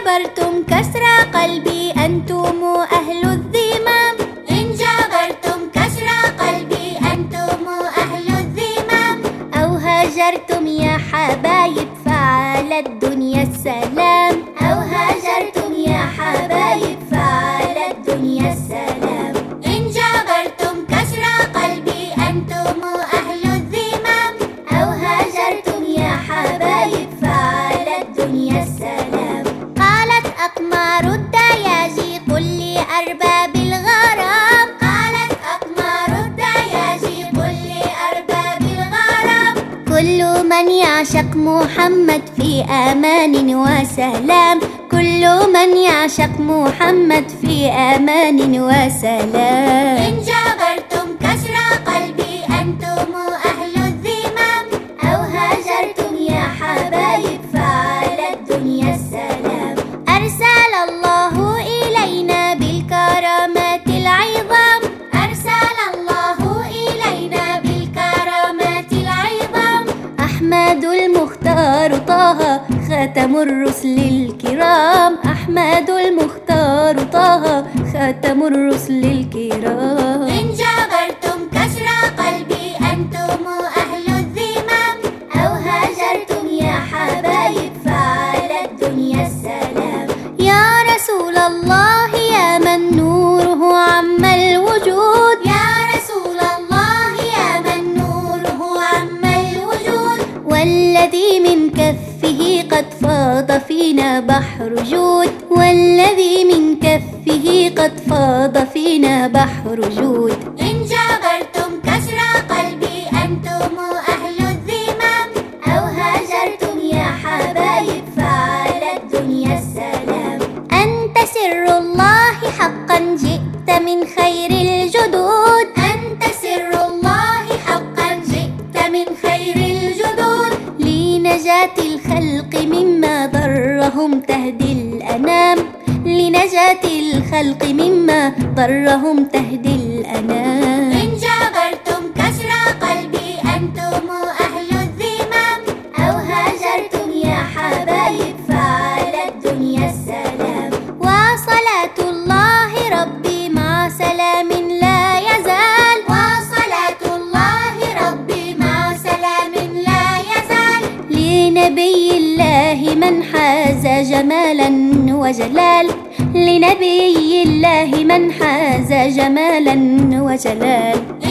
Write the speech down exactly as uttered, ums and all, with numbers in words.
جبرتم كسر قلبي أنتم أهل الذمام، إن جبرتم كسر قلبي أنتم أهل الذمام، أو هاجرتم يا حبايب فعلى الدنيا السلام، أو هاجرتم يا حبايب فعلى الدنيا السلام، إن جبرتم كسر قلبي أنتم أهل الذمام، أو هاجرتم يا حبايب فعلى الدنيا السلام. قالت أقمار الدياجي قل لأرباب الغرام، قالت أقمار الدياجي قل لأرباب الغرام، كل من يعشق محمد في أمان وسلام، كل من يعشق محمد في أمان وسلام. إن جبرتم كسر قلبي أنتم أهل الذمام، أو هاجرتم يا حبايب فعلى الدنيا السلام. أرسل الله إلينا بالكرامات العظام، أرسل الله إلينا بالكرامات العظام، أحمد المختار طه خاتم الرسل الكرام، أحمد المختار طه خاتم الرسل الكرام. إن جبرتم كسر قلبي أنتم أهل الذمام، أو هاجرتم يا حبايب فعلى الدنيا السلام. يا رسول الله يا من نوره عم الوجود، يا رسول الله يا من نوره عم الوجود، والذي من كفه قد فاض فينا بحر جود، والذي من كفه قد فاض فينا بحر جود. إن جبرتم كسر قلبي أنتم أهل الذمام، أو هاجرتم يا حبايب فعلى الدنيا السلام. أنت سر الله حقا جئت من خير الجدود، أنت سر الله حقا جئت من خير الجدود، لنجاة الخلق مما ضرهم تهدي الأنام، لنجاة الخلق مما ضرهم تهدي الأنام. إن جبرتم كسر قلبي أنتم أهل الذمام، أو هاجرتم يا حبايب فعلى الدنيا السلام. وصلاة الله ربي مع سلام لا يزال، وصلاة الله ربي مع سلام لا يزال، لنبي الله من حاز جمالا وجلال، لنبي الله من حاز جمالا وجلال.